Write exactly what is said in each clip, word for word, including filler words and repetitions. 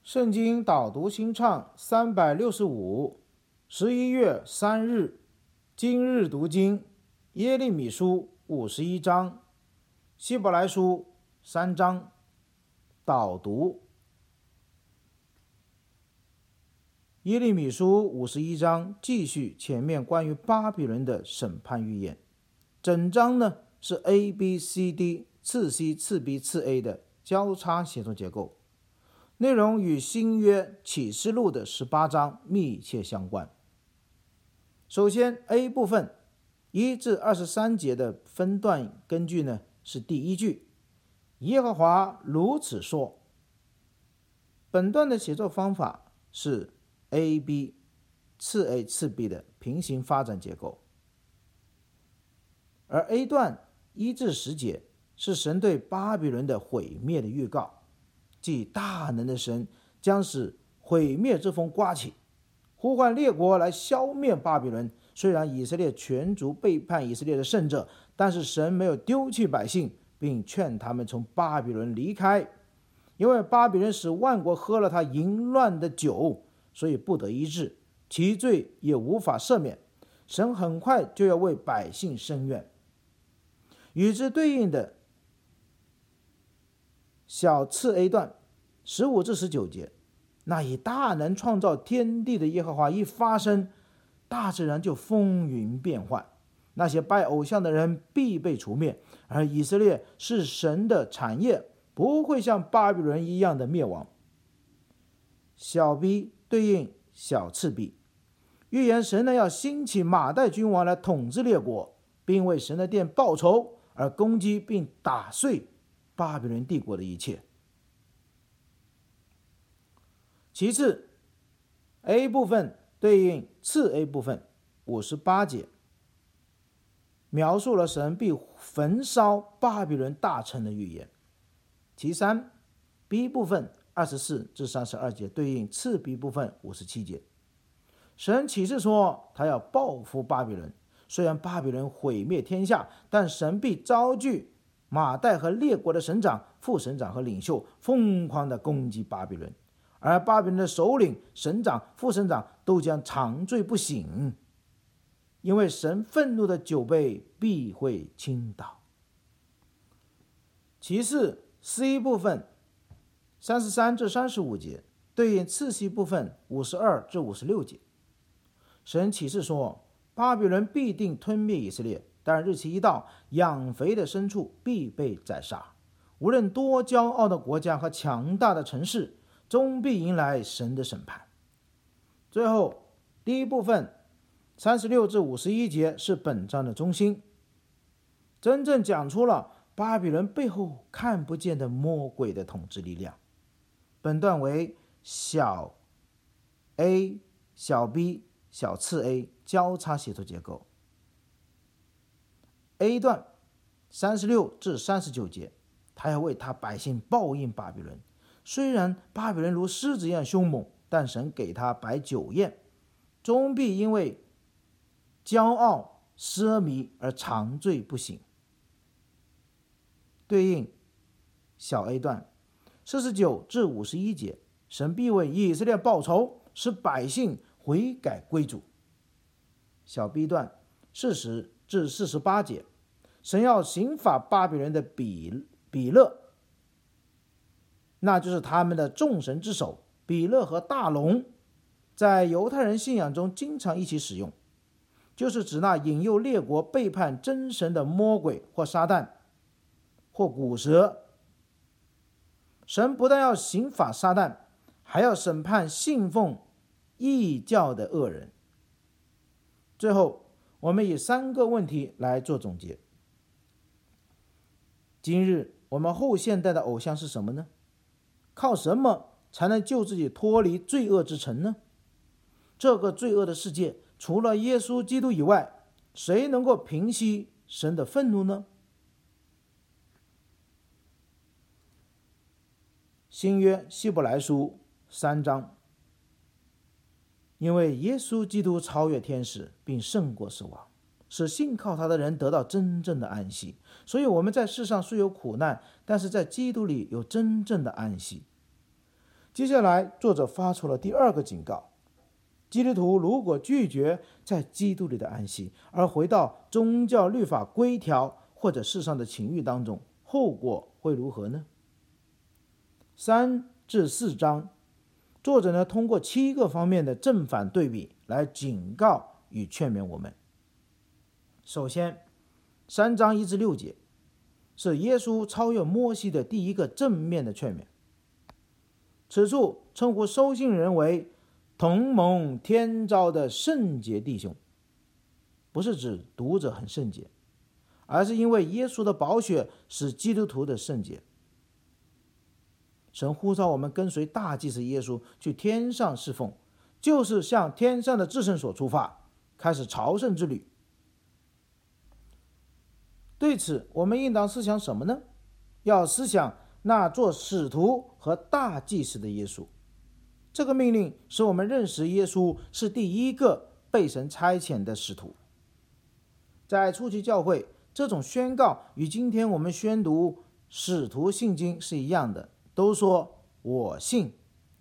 圣经导读新唱三百六十五，十一月三日，今日读经耶利米书五十一章，希伯来书三章。导读耶利米书五十一章继续前面关于巴比伦的审判预言，整章呢是 A B C D 次 C 次 B 次 A 的交叉写作结构，内容与新约启示录的十八章密切相关。首先 A 部分一至二十三节的分段根据呢是第一句，耶和华如此说。本段的写作方法是 A B 次 A 次 B 的平行发展结构，而 A 段一至十节是神对巴比伦的毁灭的预告，即大能的神将使毁灭之风刮起，呼唤列国来消灭巴比伦。虽然以色列全族背叛以色列的圣者，但是神没有丢弃百姓，并劝他们从巴比伦离开，因为巴比伦使万国喝了他淫乱的酒，所以不得医治，其罪也无法赦免。神很快就要为百姓伸冤。与之对应的小次 A 段十五至十九节，那以大能创造天地的耶和华一发声，大自然就风云变幻，那些拜偶像的人必被除灭，而以色列是神的产业，不会像巴比伦一样的灭亡。小 B 对应小次 B， 预言神呢要兴起马代君王来统治列国，并为神的殿报仇，而攻击并打碎巴比伦帝国的一切。其次 A 部分对应次 A 部分五十八节，描述了神必焚烧巴比伦大城的预言。其三 B 部分二十四至三十二节对应次 B 部分五十七节，神启示说他要报复巴比伦，虽然巴比伦毁灭天下，但神必招聚马代和列国的省长、副省长和领袖，疯狂地攻击巴比伦，而巴比伦的首领、省长、副省长都将长醉不醒，因为神愤怒的酒杯必会倾倒。其次 C 部分三十三至三十五节对应次 C 部分五十二至五十六节，神启示说巴比伦必定吞灭以色列，但日期一到，养肥的牲畜必被宰杀，无论多骄傲的国家和强大的城市，终必迎来神的审判。最后第一部分三十六至五十一节是本章的中心，真正讲出了巴比伦背后看不见的魔鬼的统治力量。本段为小 A 小 B 小次 A 交叉写作结构。 A 段三十六至三十九节，他要为他百姓报应巴比伦，虽然巴比伦如狮子一样凶猛，但神给他摆酒宴，终必因为骄傲奢靡而长醉不醒。对应小 A 段四十九至五十一节，神必为以色列报仇，使百姓悔改归主。小 B 段四十至四十八节，神要刑罚巴比伦的比比勒，那就是他们的众神之首比勒和大龙，在犹太人信仰中经常一起使用，就是指那引诱列国背叛真神的魔鬼或撒旦或古蛇。神不但要刑罚撒旦，还要审判信奉异教的恶人。最后我们以三个问题来做总结。今日我们后现代的偶像是什么呢？靠什么才能救自己脱离罪恶之城呢？这个罪恶的世界除了耶稣基督以外，谁能够平息神的愤怒呢？新约希伯来书三章，因为耶稣基督超越天使，并胜过死亡，使信靠他的人得到真正的安息。所以我们在世上虽有苦难，但是在基督里有真正的安息。 接下来，作者发出了第二个警告：基督徒如果拒绝在基督里的安息，而回到宗教律法规条或者世上的情欲当中，后果会如何呢？三至四章，作者呢通过七个方面的正反对比来警告与劝勉我们。首先，三章一至六节是耶稣超越摩西的第一个正面的劝勉。此处称呼收信人为同蒙天召的圣洁弟兄，不是指读者很圣洁，而是因为耶稣的宝血使基督徒的圣洁。神呼召我们跟随大祭司耶稣去天上侍奉，就是向天上的至圣所出发，开始朝圣之旅。对此，我们应当思想什么呢？要思想那做使徒和大祭司的耶稣。这个命令使我们认识耶稣是第一个被神差遣的使徒。在初期教会，这种宣告与今天我们宣读使徒信经是一样的，都说我信。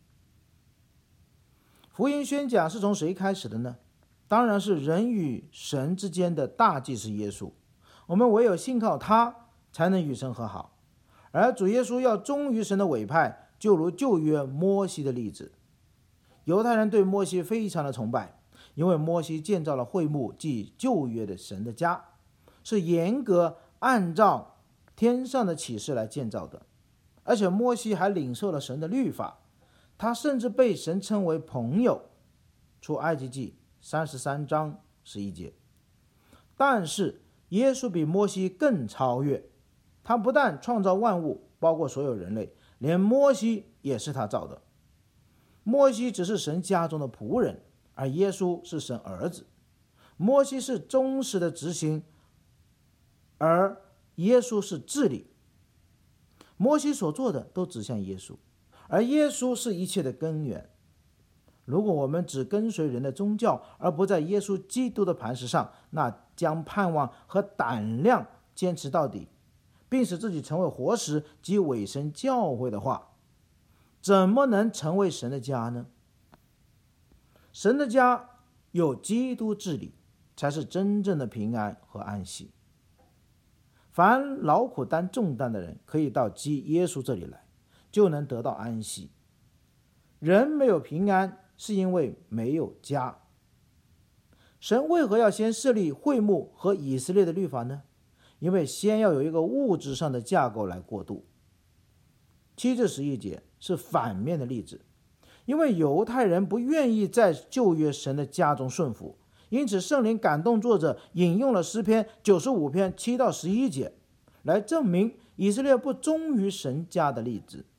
福音宣讲是从谁开始的呢？当然是人与神之间的大祭司耶稣。我们唯有信靠他，才能与神和好。而主耶稣要忠于神的委派，就如旧约摩西的例子。犹太人对摩西非常的崇拜，因为摩西建造了会幕，即旧约的神的家，是严格按照天上的启示来建造的。而且摩西还领受了神的律法，他甚至被神称为朋友，出埃及记三十三章十一节。但是耶稣比摩西更超越，他不但创造万物，包括所有人类，连摩西也是他造的。摩西只是神家中的仆人，而耶稣是神儿子。摩西是忠实的执行，而耶稣是治理。摩西所做的都指向耶稣，而耶稣是一切的根源。如果我们只跟随人的宗教，而不在耶稣基督的磐石上，那将盼望和胆量坚持到底，并使自己成为活石及委身教会的话，怎么能成为神的家呢？神的家有基督治理，才是真正的平安和安息。凡劳苦担重担的人，可以到基耶稣这里来，就能得到安息。人没有平安，是因为没有家。神为何要先设立会幕和以色列的律法呢？因为先要有一个物质上的架构来过渡。七至十一节是反面的例子，因为犹太人不愿意在旧约神的家中顺服，因此圣灵感动作者引用了诗篇九十五篇七到十一节，来证明以色列不忠于神家的例子。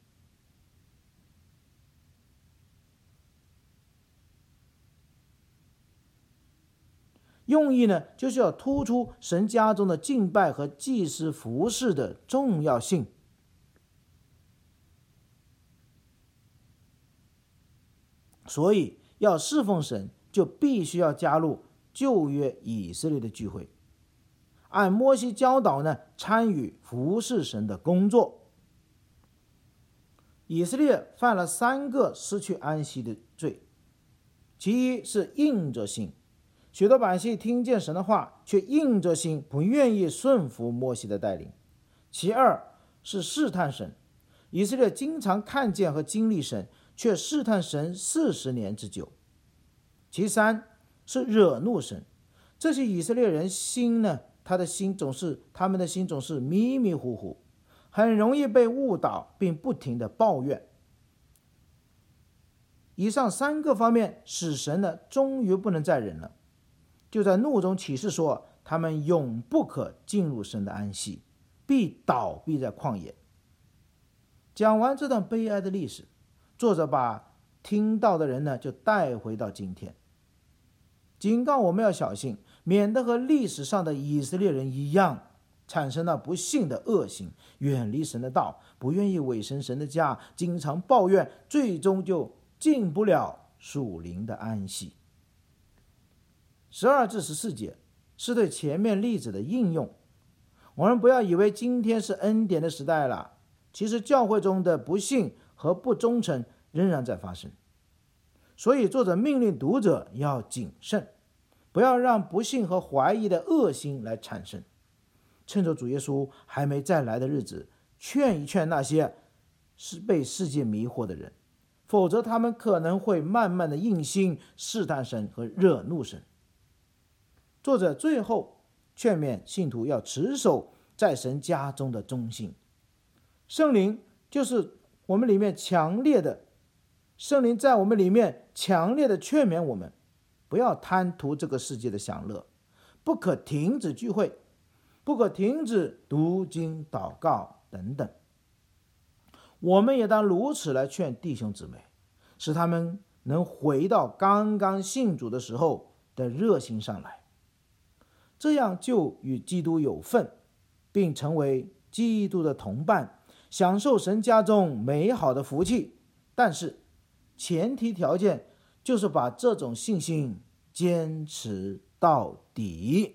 用意呢，就是要突出神家中的敬拜和祭司服事的重要性。所以要侍奉神，就必须要加入旧约以色列的聚会，按摩西教导呢，参与服事神的工作。以色列犯了三个失去安息的罪，其一是硬着心，许多百姓听见神的话，却硬着心不愿意顺服摩西的带领。其二是试探神，以色列经常看见和经历神，却试探神四十年之久。其三是惹怒神，这些以色列人心呢，他的心总是他们的心总是迷迷糊糊，很容易被误导，并不停的抱怨。以上三个方面使神呢，终于不能再忍了，就在怒中起誓说，他们永不可进入神的安息，必倒闭在旷野。讲完这段悲哀的历史，作者把听到的人呢，就带回到今天，警告我们要小心，免得和历史上的以色列人一样，产生了不幸的恶行，远离神的道，不愿意委身神的家，经常抱怨，最终就进不了属灵的安息。十二至十四节是对前面例子的应用。我们不要以为今天是恩典的时代了，其实教会中的不信和不忠诚仍然在发生。所以作者命令读者要谨慎，不要让不信和怀疑的恶心来产生。趁着主耶稣还没再来的日子，劝一劝那些是被世界迷惑的人，否则他们可能会慢慢的硬心，试探神和惹怒神。作者最后劝勉信徒要持守在神家中的忠心。圣灵就是我们里面强烈的圣灵在我们里面强烈的劝勉我们，不要贪图这个世界的享乐，不可停止聚会，不可停止读经祷告等等。我们也当如此来劝弟兄姊妹，使他们能回到刚刚信主的时候的热心上来，这样就与基督有份，并成为基督的同伴，享受神家中美好的福气。但是前提条件就是把这种信心坚持到底。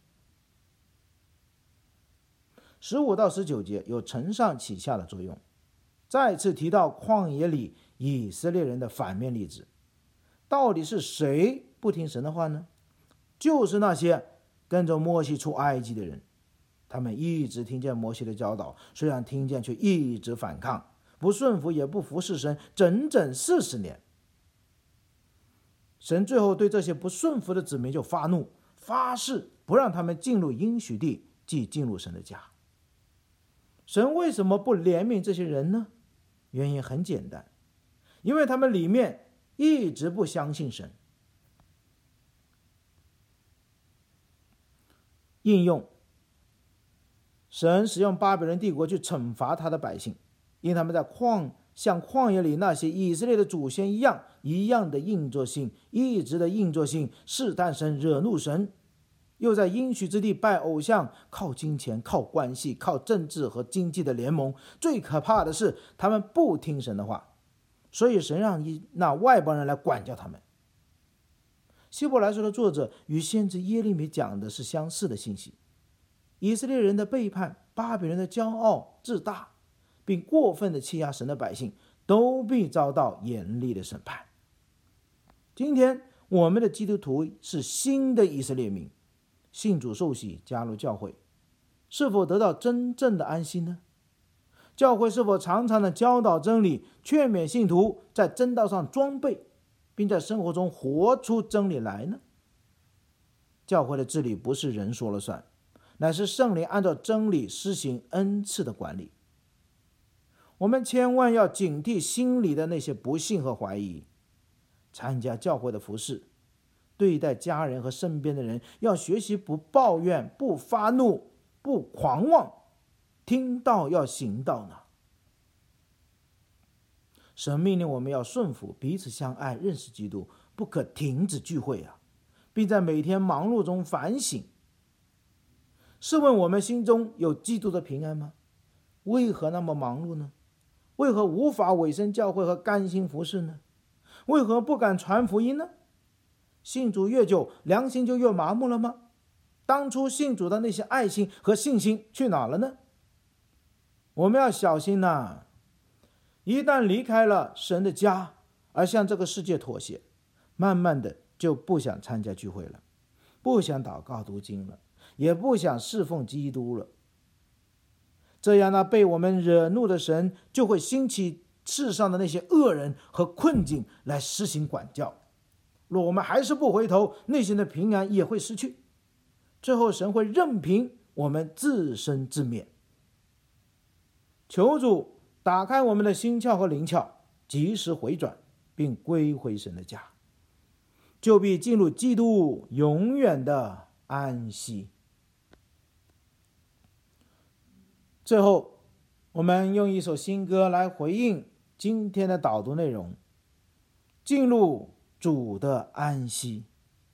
十五到十九节有承上启下的作用，再次提到旷野里以色列人的反面例子。到底是谁不听神的话呢？就是那些跟着摩西出埃及的人。他们一直听见摩西的教导，虽然听见却一直反抗，不顺服也不服侍神，整整四十年。神最后对这些不顺服的子民就发怒，发誓不让他们进入应许地，即进入神的家。神为什么不怜悯这些人呢？原因很简单，因为他们里面一直不相信神。应用神使用巴比伦帝国去惩罚他的百姓，因他们在旷像旷野里那些以色列的祖先一样一样的硬着心，一直的硬着心，试探神，惹怒神，又在应许之地拜偶像，靠金钱，靠关系，靠政治和经济的联盟。最可怕的是他们不听神的话，所以神让那外邦人来管教他们。希伯来书的作者与先知耶利米讲的是相似的信息。以色列人的背叛，巴比伦的骄傲自大，并过分的欺压神的百姓，都必遭到严厉的审判。今天我们的基督徒是新的以色列民，信主受洗加入教会，是否得到真正的安息呢？教会是否常常的教导真理，劝勉信徒在真道上装备，并在生活中活出真理来呢？教会的治理不是人说了算，乃是圣灵按照真理施行恩赐的管理。我们千万要警惕心里的那些不信和怀疑。参加教会的服事，对待家人和身边的人，要学习不抱怨，不发怒，不狂妄，听道要行道呢。神命令我们要顺服，彼此相爱，认识基督，不可停止聚会啊，并在每天忙碌中反省。试问我们心中有基督的平安吗？为何那么忙碌呢？为何无法委身教会和甘心服事呢？为何不敢传福音呢？信主越久，良心就越麻木了吗？当初信主的那些爱心和信心去哪了呢？我们要小心呐、啊！一旦离开了神的家，而向这个世界妥协，慢慢的就不想参加聚会了，不想祷告读经了，也不想侍奉基督了。这样呢，被我们惹怒的神就会兴起世上的那些恶人和困境来施行管教。若我们还是不回头，内心的平安也会失去，最后神会任凭我们自生自灭。求主打开我们的心窍和灵窍，及时回转，并归回神的家，就必进入基督永远的安息。最后，我们用一首新歌来回应今天的导读内容，进入主的安息。